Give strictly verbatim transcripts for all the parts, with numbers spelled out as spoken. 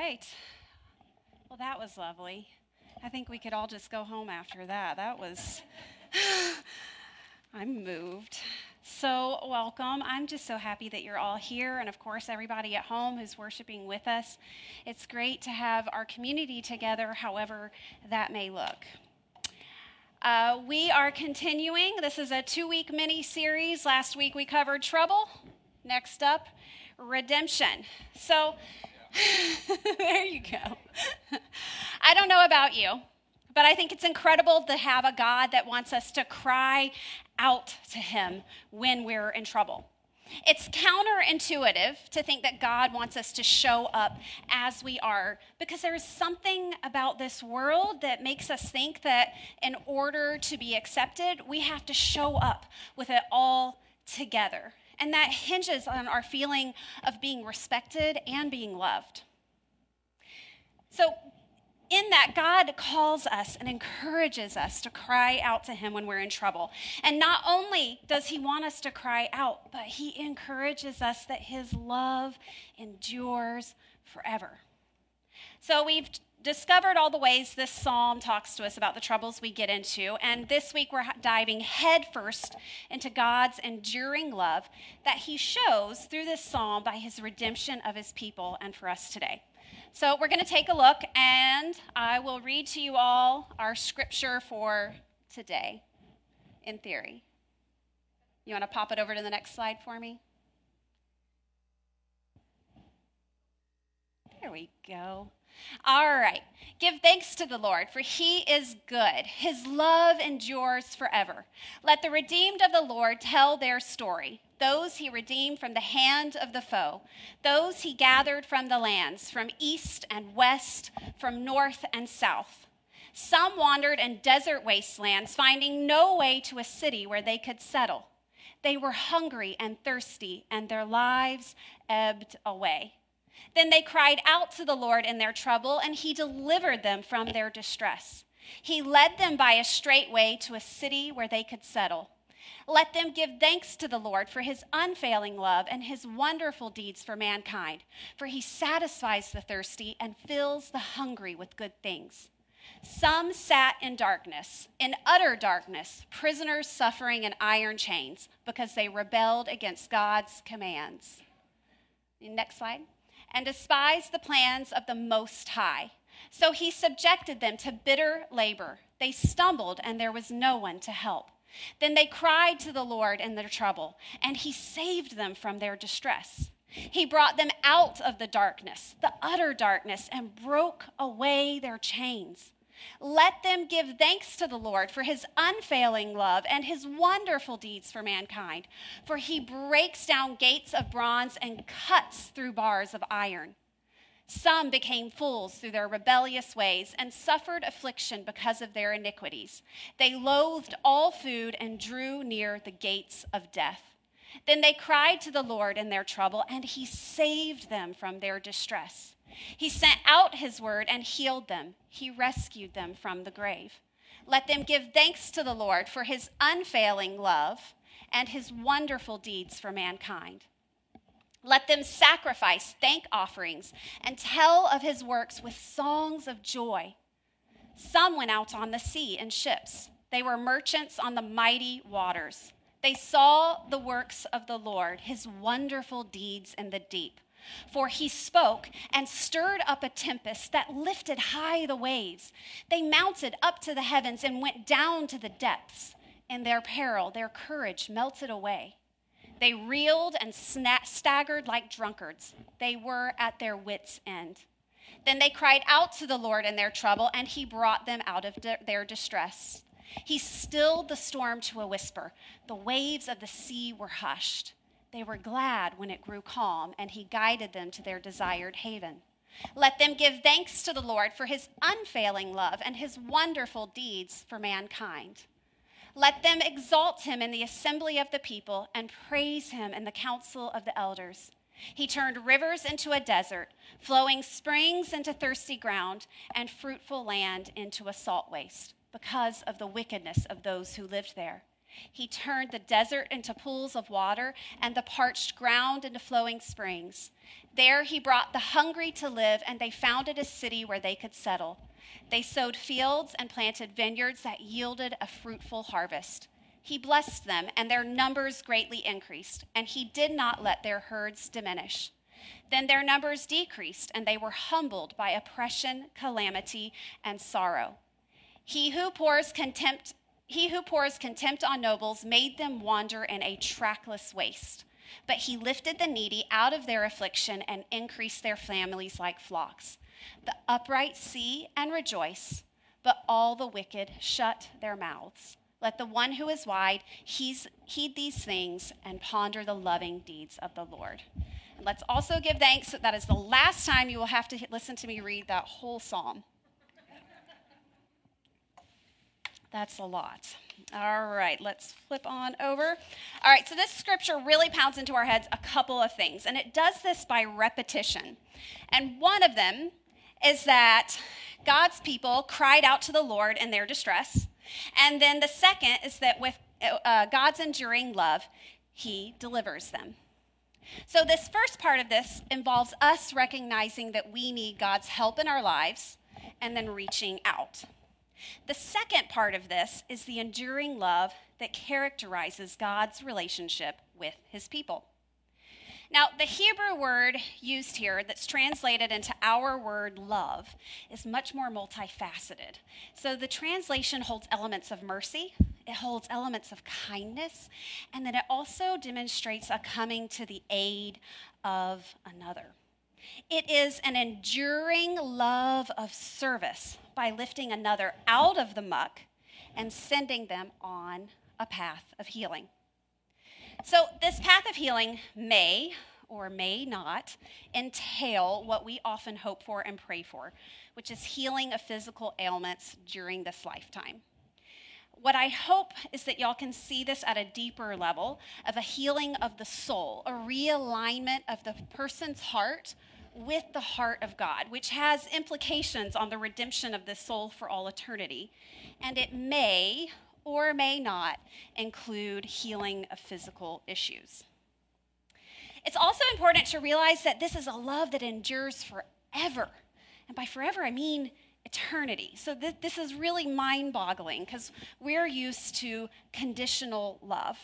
right. Well, that was lovely. I think we could all just go home after that. That was, I'm moved. So, welcome. I'm just so happy that you're all here, and of course, everybody at home who's worshiping with us. It's great to have our community together, however that may look. Uh, we are continuing. This is a two-week mini-series. Last week we covered trouble. Next up, redemption. So, there you go. I don't know about you, but I think it's incredible to have a God that wants us to cry out to him when we're in trouble. It's counterintuitive to think that God wants us to show up as we are, because there is something about this world that makes us think that in order to be accepted, we have to show up with it all together. And that hinges on our feeling of being respected and being loved. So in that, God calls us and encourages us to cry out to him when we're in trouble. And not only does he want us to cry out, but he encourages us that his love endures forever. So we've discovered all the ways this psalm talks to us about the troubles we get into, and this week we're diving headfirst into God's enduring love that he shows through this psalm by his redemption of his people and for us today. So we're going to take a look, and I will read to you all our scripture for today, in theory. You want to pop it over to the next slide for me? There we go. All right. Give thanks to the Lord, for he is good. His love endures forever. Let the redeemed of the Lord tell their story. Those he redeemed from the hand of the foe. Those he gathered from the lands, from east and west, from north and south. Some wandered in desert wastelands, finding no way to a city where they could settle. They were hungry and thirsty, and their lives ebbed away. Then they cried out to the Lord in their trouble, and he delivered them from their distress. He led them by a straight way to a city where they could settle. Let them give thanks to the Lord for his unfailing love and his wonderful deeds for mankind, for he satisfies the thirsty and fills the hungry with good things. Some sat in darkness, in utter darkness, prisoners suffering in iron chains because they rebelled against God's commands. Next slide. And despised the plans of the Most High. So he subjected them to bitter labor. They stumbled, and there was no one to help. Then they cried to the Lord in their trouble, and he saved them from their distress. He brought them out of the darkness, the utter darkness, and broke away their chains. Let them give thanks to the Lord for his unfailing love and his wonderful deeds for mankind, for he breaks down gates of bronze and cuts through bars of iron. Some became fools through their rebellious ways and suffered affliction because of their iniquities. They loathed all food and drew near the gates of death. Then they cried to the Lord in their trouble, and he saved them from their distress. He sent out his word and healed them. He rescued them from the grave. Let them give thanks to the Lord for his unfailing love and his wonderful deeds for mankind. Let them sacrifice thank offerings and tell of his works with songs of joy. Some went out on the sea in ships. They were merchants on the mighty waters. They saw the works of the Lord, his wonderful deeds in the deep. For he spoke and stirred up a tempest that lifted high the waves. They mounted up to the heavens and went down to the depths. In their peril, their courage melted away. They reeled and sna- staggered like drunkards. They were at their wits' end. Then they cried out to the Lord in their trouble, and he brought them out of de- their distress. He stilled the storm to a whisper. The waves of the sea were hushed. They were glad when it grew calm, and he guided them to their desired haven. Let them give thanks to the Lord for his unfailing love and his wonderful deeds for mankind. Let them exalt him in the assembly of the people and praise him in the council of the elders. He turned rivers into a desert, flowing springs into thirsty ground, and fruitful land into a salt waste, because of the wickedness of those who lived there. He turned the desert into pools of water and the parched ground into flowing springs. There he brought the hungry to live, and they founded a city where they could settle. They sowed fields and planted vineyards that yielded a fruitful harvest. He blessed them, and their numbers greatly increased, and he did not let their herds diminish. Then their numbers decreased, and they were humbled by oppression, calamity, and sorrow. He who pours contempt He who pours contempt on nobles made them wander in a trackless waste. But he lifted the needy out of their affliction and increased their families like flocks. The upright see and rejoice, but all the wicked shut their mouths. Let the one who is wise heed these things and ponder the loving deeds of the Lord. And let's also give thanks that that is the last time you will have to listen to me read that whole psalm. That's a lot. All right, let's flip on over. All right, so this scripture really pounds into our heads a couple of things, and it does this by repetition. And one of them is that God's people cried out to the Lord in their distress. And then the second is that with uh, God's enduring love, he delivers them. So this first part of this involves us recognizing that we need God's help in our lives and then reaching out. The second part of this is the enduring love that characterizes God's relationship with his people. Now, the Hebrew word used here that's translated into our word love is much more multifaceted. So the translation holds elements of mercy, it holds elements of kindness, and then it also demonstrates a coming to the aid of another. It is an enduring love of service by lifting another out of the muck and sending them on a path of healing. So this path of healing may or may not entail what we often hope for and pray for, which is healing of physical ailments during this lifetime. What I hope is that y'all can see this at a deeper level of a healing of the soul, a realignment of the person's heart with the heart of God, which has implications on the redemption of the soul for all eternity. And it may or may not include healing of physical issues. It's also important to realize that this is a love that endures forever. And by forever, I mean eternity. So th- this is really mind-boggling because we're used to conditional love.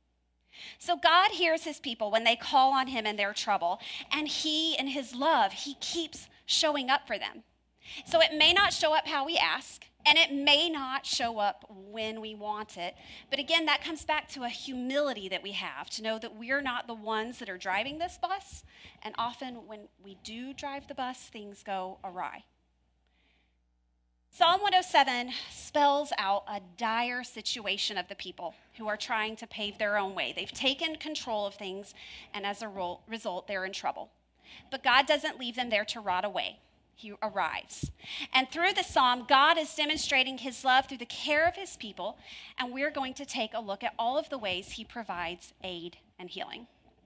So God hears his people when they call on him in their trouble, and he, in his love, he keeps showing up for them. So it may not show up how we ask, and it may not show up when we want it. But again, that comes back to a humility that we have to know that we're not the ones that are driving this bus, and often when we do drive the bus, things go awry. Psalm one oh seven spells out a dire situation of the people who are trying to pave their own way. They've taken control of things, and as a result, they're in trouble. But God doesn't leave them there to rot away. He arrives. And through the psalm, God is demonstrating his love through the care of his people, and we're going to take a look at all of the ways he provides aid and healing.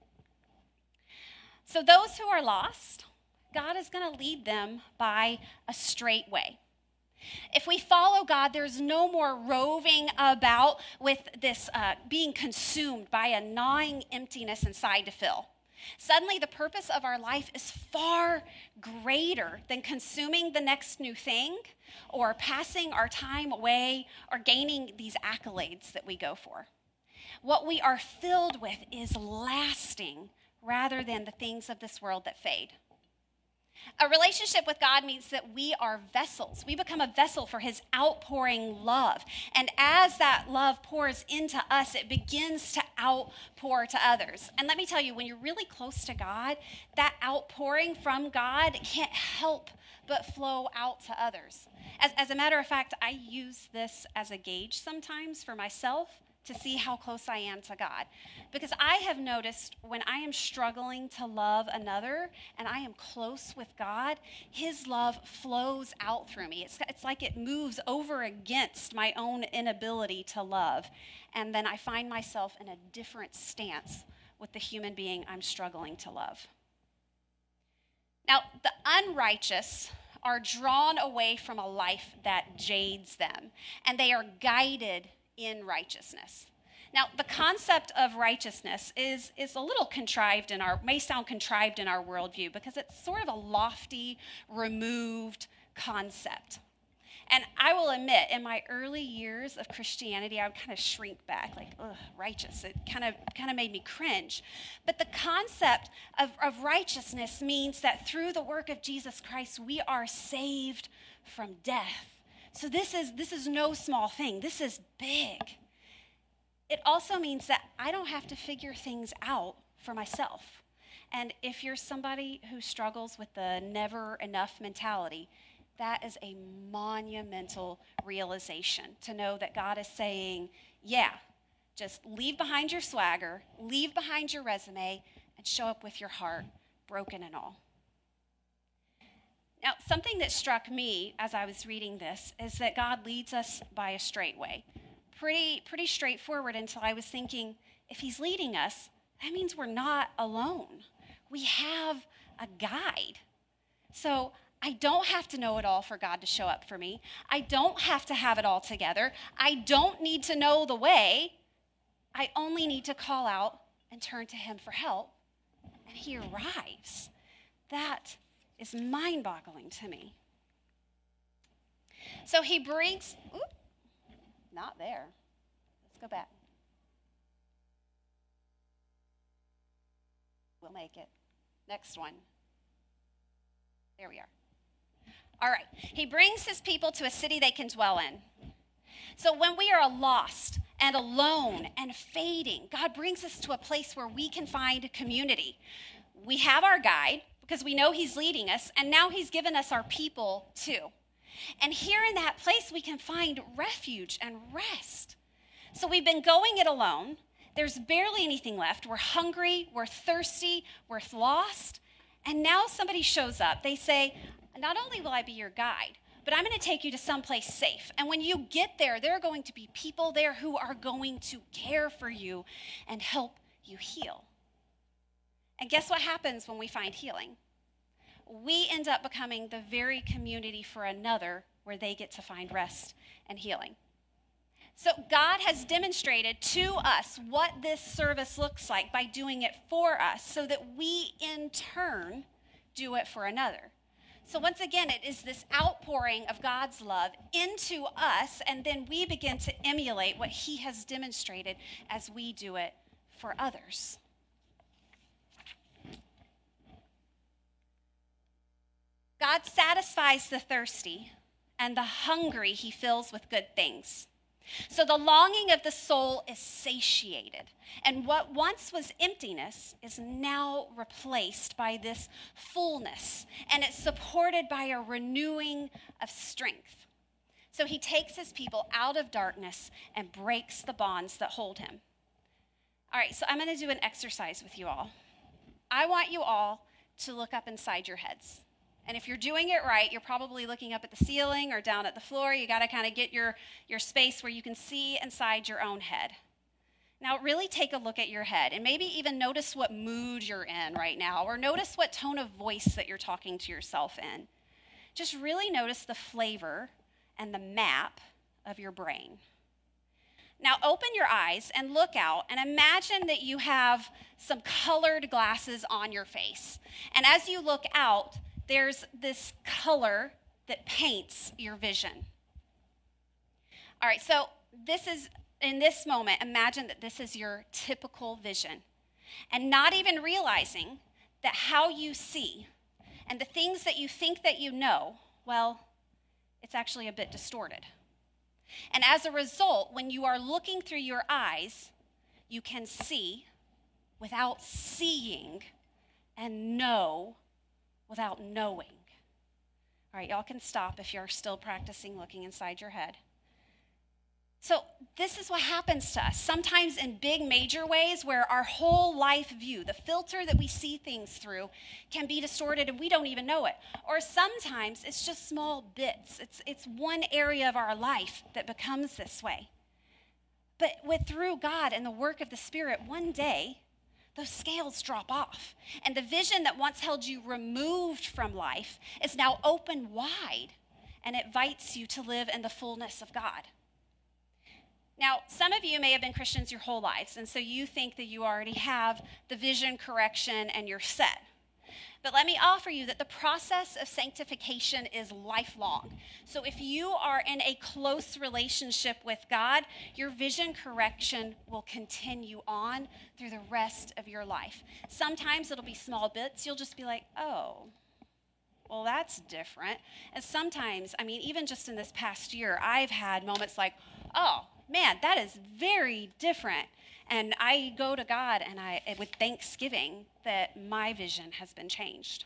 So those who are lost, God is going to lead them by a straight way. If we follow God, there's no more roving about with this uh, being consumed by a gnawing emptiness inside to fill. Suddenly, the purpose of our life is far greater than consuming the next new thing or passing our time away or gaining these accolades that we go for. What we are filled with is lasting rather than the things of this world that fade. A relationship with God means that we are vessels. We become a vessel for his outpouring love. And as that love pours into us, it begins to outpour to others. And let me tell you, when you're really close to God, that outpouring from God can't help but flow out to others. As, as a matter of fact, I use this as a gauge sometimes for myself to see how close I am to God. Because I have noticed when I am struggling to love another and I am close with God, his love flows out through me. It's, it's like it moves over against my own inability to love. And then I find myself in a different stance with the human being I'm struggling to love. Now, the unrighteous are drawn away from a life that jades them, and they are guided in righteousness. Now, the concept of righteousness is, is a little contrived in our, may sound contrived in our worldview because it's sort of a lofty, removed concept. And I will admit, in my early years of Christianity, I would kind of shrink back, like, ugh, righteous. It kind of kind of made me cringe. But the concept of, of righteousness means that through the work of Jesus Christ, we are saved from death. So this is this is no small thing. This is big. It also means that I don't have to figure things out for myself. And if you're somebody who struggles with the never enough mentality, that is a monumental realization to know that God is saying, yeah, just leave behind your swagger, leave behind your resume, and show up with your heart broken and all. Now, something that struck me as I was reading this is that God leads us by a straight way. Pretty, pretty straightforward until I was thinking, if he's leading us, that means we're not alone. We have a guide. So I don't have to know it all for God to show up for me. I don't have to have it all together. I don't need to know the way. I only need to call out and turn to him for help, and he arrives. That is mind-boggling to me. So he brings, ooh, not there. Let's go back. We'll make it. Next one. There we are. All right. He brings his people to a city they can dwell in. So when we are lost and alone and fading, God brings us to a place where we can find community. We have our guide because we know he's leading us, and now he's given us our people too. And here in that place, we can find refuge and rest. So we've been going it alone. There's barely anything left. We're hungry, we're thirsty, we're lost. And now somebody shows up. They say, not only will I be your guide, but I'm going to take you to someplace safe. And when you get there, there are going to be people there who are going to care for you and help you heal. And guess what happens when we find healing? We end up becoming the very community for another where they get to find rest and healing. So God has demonstrated to us what this service looks like by doing it for us so that we in turn do it for another. So once again, it is this outpouring of God's love into us, and then we begin to emulate what he has demonstrated as we do it for others. God satisfies the thirsty, and the hungry he fills with good things. So the longing of the soul is satiated, and what once was emptiness is now replaced by this fullness, and it's supported by a renewing of strength. So he takes his people out of darkness and breaks the bonds that hold him. All right, so I'm going to do an exercise with you all. I want you all to look up inside your heads. And if you're doing it right, you're probably looking up at the ceiling or down at the floor. You got to kind of get your, your space where you can see inside your own head. Now, really take a look at your head and maybe even notice what mood you're in right now, or notice what tone of voice that you're talking to yourself in. Just really notice the flavor and the map of your brain. Now, open your eyes and look out and imagine that you have some colored glasses on your face. And as you look out, there's this color that paints your vision. All right, so this is, in this moment, imagine that this is your typical vision. And not even realizing that how you see and the things that you think that you know, well, it's actually a bit distorted. And as a result, when you are looking through your eyes, you can see without seeing and know without knowing. All right, y'all can stop if you're still practicing looking inside your head. So this is what happens to us, sometimes in big major ways where our whole life view, the filter that we see things through, can be distorted and we don't even know it. Or sometimes it's just small bits. It's, it's one area of our life that becomes this way. But with through God and the work of the Spirit, one day, those scales drop off. And the vision that once held you removed from life is now open wide and invites you to live in the fullness of God. Now, some of you may have been Christians your whole lives, and so you think that you already have the vision correction and you're set. But let me offer you that the process of sanctification is lifelong. So if you are in a close relationship with God, your vision correction will continue on through the rest of your life. Sometimes it'll be small bits. You'll just be like, oh, well, that's different. And sometimes, I mean, even just in this past year, I've had moments like, oh, man, that is very different. And I go to God and I, with thanksgiving that my vision has been changed.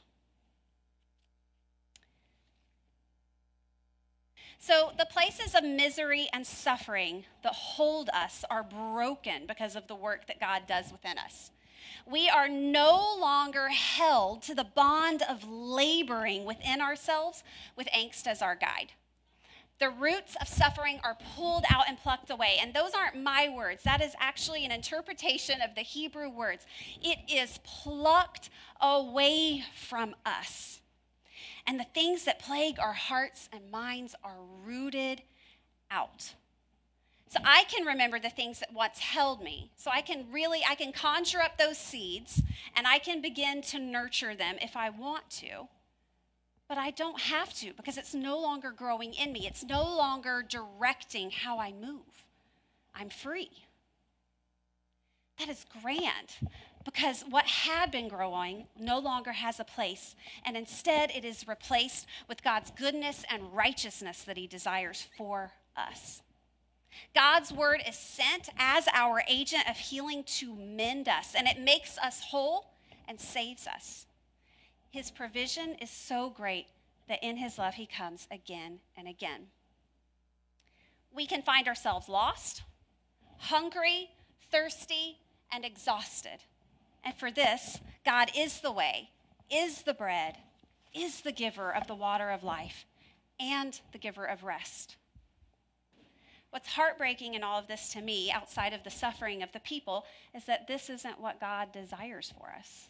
So the places of misery and suffering that hold us are broken because of the work that God does within us. We are no longer held to the bond of laboring within ourselves with angst as our guide. The roots of suffering are pulled out and plucked away. And those aren't my words. That is actually an interpretation of the Hebrew words. It is plucked away from us. And the things that plague our hearts and minds are rooted out. So I can remember the things that once held me. So I can really, I can conjure up those seeds and I can begin to nurture them if I want to. But I don't have to because it's no longer growing in me. It's no longer directing how I move. I'm free. That is grand because what had been growing no longer has a place, and instead it is replaced with God's goodness and righteousness that he desires for us. God's word is sent as our agent of healing to mend us, and it makes us whole and saves us. His provision is so great that in his love he comes again and again. We can find ourselves lost, hungry, thirsty, and exhausted. And for this, God is the way, is the bread, is the giver of the water of life, and the giver of rest. What's heartbreaking in all of this to me, outside of the suffering of the people, is that this isn't what God desires for us.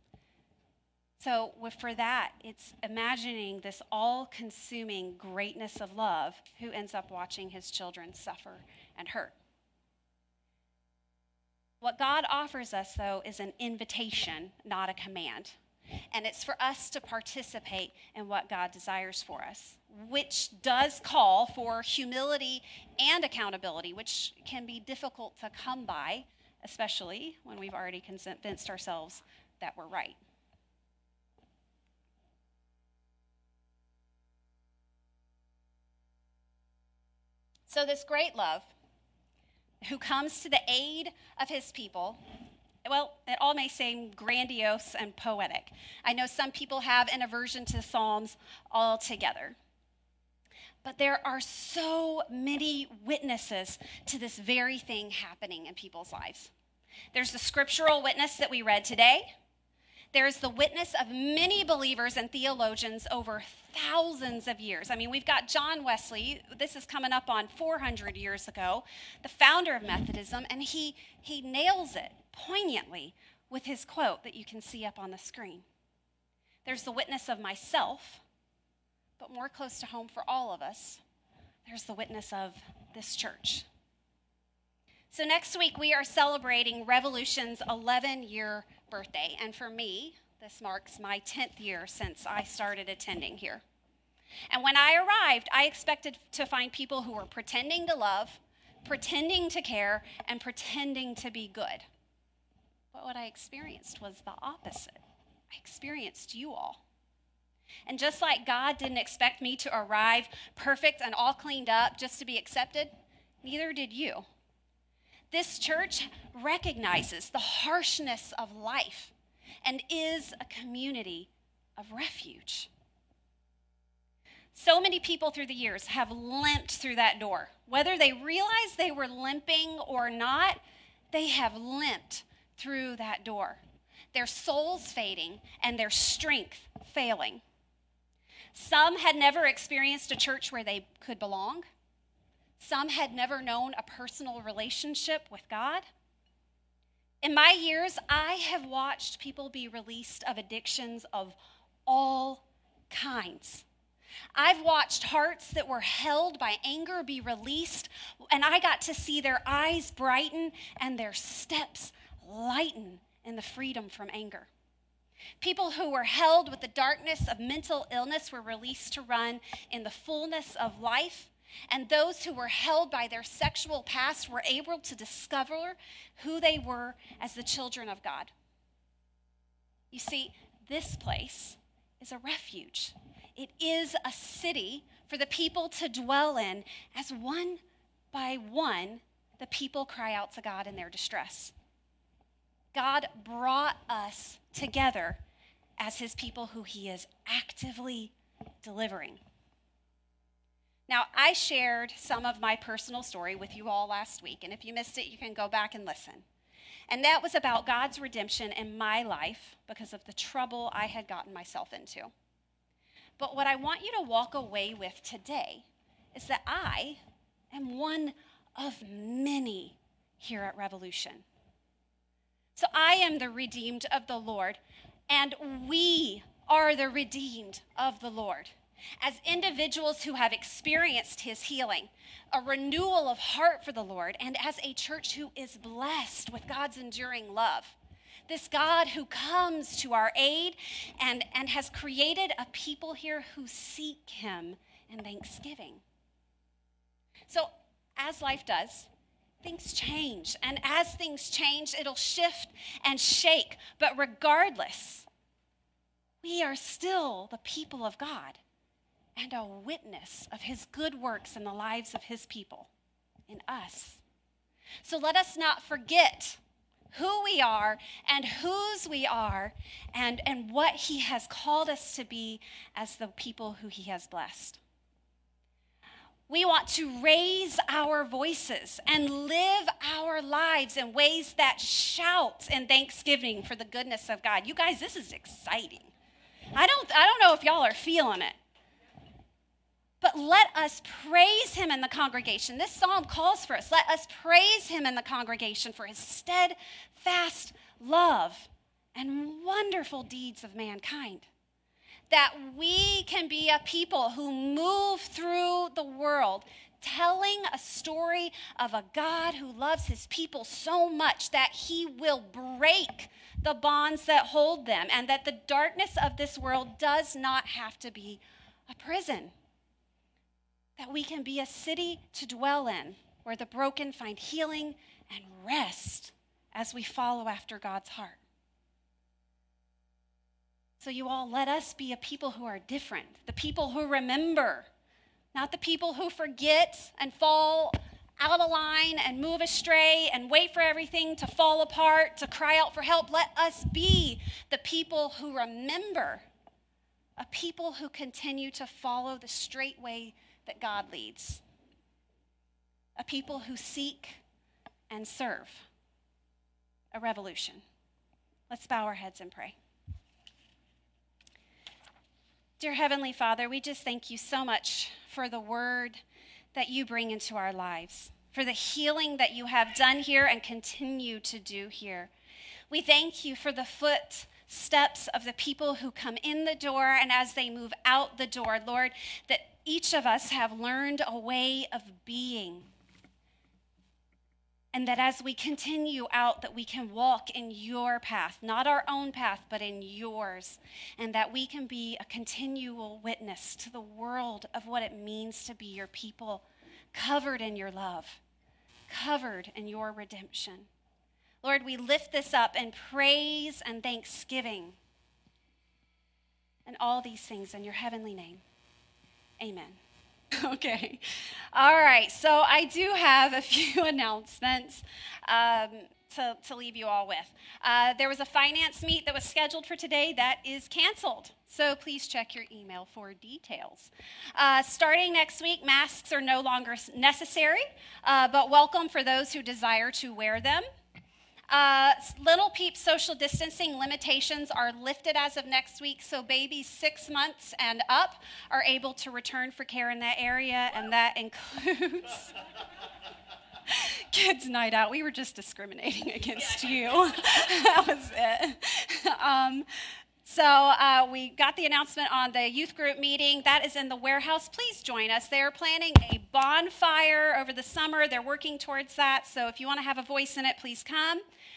So for that, it's imagining this all-consuming greatness of love who ends up watching his children suffer and hurt. What God offers us, though, is an invitation, not a command. And it's for us to participate in what God desires for us, which does call for humility and accountability, which can be difficult to come by, especially when we've already convinced ourselves that we're right. So this great love, who comes to the aid of his people, well, it all may seem grandiose and poetic. I know some people have an aversion to the Psalms altogether. But there are so many witnesses to this very thing happening in people's lives. There's the scriptural witness that we read today. There's the witness of many believers and theologians over thousands of years. I mean, we've got John Wesley. This is coming up on four hundred years ago, the founder of Methodism, and he, he nails it poignantly with his quote that you can see up on the screen. There's the witness of myself, but more close to home for all of us, there's the witness of this church. So next week, we are celebrating Revolution's eleven-year birthday. And for me, this marks my tenth year since I started attending here. And when I arrived, I expected to find people who were pretending to love, pretending to care, and pretending to be good. But what I experienced was the opposite. I experienced you all. And just like God didn't expect me to arrive perfect and all cleaned up just to be accepted, neither did you. This church recognizes the harshness of life and is a community of refuge. So many people through the years have limped through that door. Whether they realized they were limping or not, they have limped through that door. Their souls fading and their strength failing. Some had never experienced a church where they could belong. Some had never known a personal relationship with God. In my years, I have watched people be released of addictions of all kinds. I've watched hearts that were held by anger be released, and I got to see their eyes brighten and their steps lighten in the freedom from anger. People who were held with the darkness of mental illness were released to run in the fullness of life, and those who were held by their sexual past were able to discover who they were as the children of God. You see, this place is a refuge. It is a city for the people to dwell in as one by one the people cry out to God in their distress. God brought us together as his people who he is actively delivering. Now, I shared some of my personal story with you all last week, and if you missed it, you can go back and listen. And that was about God's redemption in my life because of the trouble I had gotten myself into. But what I want you to walk away with today is that I am one of many here at Revolution. So I am the redeemed of the Lord, and we are the redeemed of the Lord. As individuals who have experienced his healing, a renewal of heart for the Lord, and as a church who is blessed with God's enduring love. This God who comes to our aid and, and has created a people here who seek him in thanksgiving. So as life does, things change. And as things change, it'll shift and shake. But regardless, we are still the people of God and a witness of his good works in the lives of his people, in us. So let us not forget who we are and whose we are and, and what he has called us to be as the people who he has blessed. We want to raise our voices and live our lives in ways that shout in thanksgiving for the goodness of God. You guys, this is exciting. I don't, I don't know if y'all are feeling it. But let us praise him in the congregation. This psalm calls for us. Let us praise him in the congregation for his steadfast love and wonderful deeds of mankind. That we can be a people who move through the world telling a story of a God who loves his people so much that he will break the bonds that hold them, and that the darkness of this world does not have to be a prison. That we can be a city to dwell in, where the broken find healing and rest as we follow after God's heart. So you all, let us be a people who are different, the people who remember, not the people who forget and fall out of line and move astray and wait for everything to fall apart, to cry out for help. Let us be the people who remember, a people who continue to follow the straight way that God leads, a people who seek and serve, a revolution. Let's bow our heads and pray. Dear Heavenly Father, we just thank you so much for the word that you bring into our lives, for the healing that you have done here and continue to do here. We thank you for the footsteps of the people who come in the door and as they move out the door, Lord, that each of us have learned a way of being. And that as we continue out, that we can walk in your path, not our own path, but in yours. And that we can be a continual witness to the world of what it means to be your people, covered in your love, covered in your redemption. Lord, we lift this up in praise and thanksgiving. And all these things in your heavenly name. Amen. Okay. All right. So I do have a few announcements um, to, to leave you all with. Uh, there was a finance meet that was scheduled for today that is canceled. So please check your email for details. Uh, starting next week, masks are no longer necessary, uh, but welcome for those who desire to wear them. Uh, Little Peep social distancing limitations are lifted as of next week, so babies six months and up are able to return for care in that area, and that includes kids' night out. We were just discriminating against you. That was it. Um, So uh, we got the announcement on the youth group meeting. That is in the warehouse. Please join us. They are planning a bonfire over the summer. They're working towards that. So if you want to have a voice in it, please come.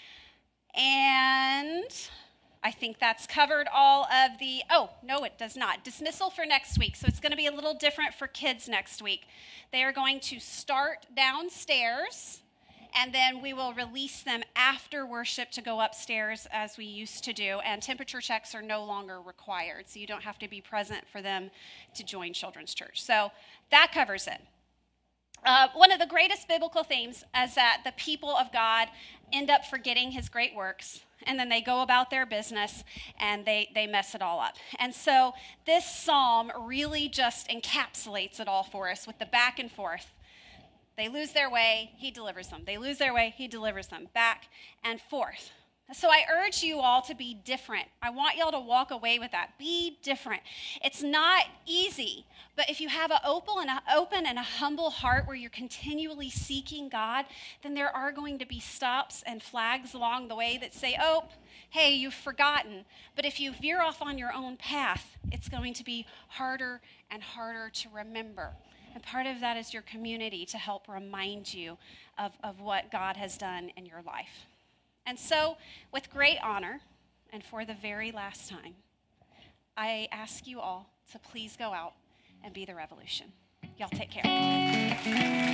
And I think that's covered all of the, oh, no, it does not. Dismissal for next week. So it's going to be a little different for kids next week. They are going to start downstairs, and then we will release them after worship to go upstairs as we used to do. And temperature checks are no longer required, so you don't have to be present for them to join Children's Church. So that covers it. Uh, one of the greatest biblical themes is that the people of God end up forgetting his great works, and then they go about their business and they, they mess it all up. And so this psalm really just encapsulates it all for us with the back and forth. They lose their way, he delivers them. They lose their way, he delivers them. Back and forth. So I urge you all to be different. I want y'all to walk away with that. Be different. It's not easy, but if you have an open and a, open and a humble heart where you're continually seeking God, then there are going to be stops and flags along the way that say, oh, hey, you've forgotten. But if you veer off on your own path, it's going to be harder and harder to remember. And part of that is your community to help remind you of, of what God has done in your life. And so, with great honor, and for the very last time, I ask you all to please go out and be the revolution. Y'all take care.